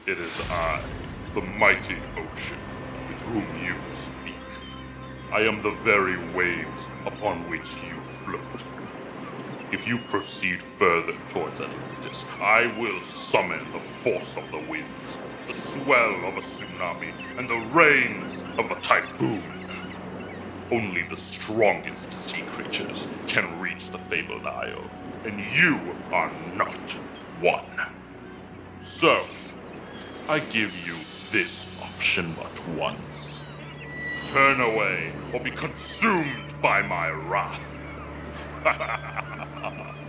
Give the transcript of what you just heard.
It is I, the mighty ocean, with whom you speak. I am the very waves upon which you float. If you proceed further towards Atlantis, I will summon the force of the winds, the swell of a tsunami, and the rains of a typhoon. Only the strongest sea creatures can reach the fabled isle, and you are not one. So, I give you this option but once. Turn away or be consumed by my wrath.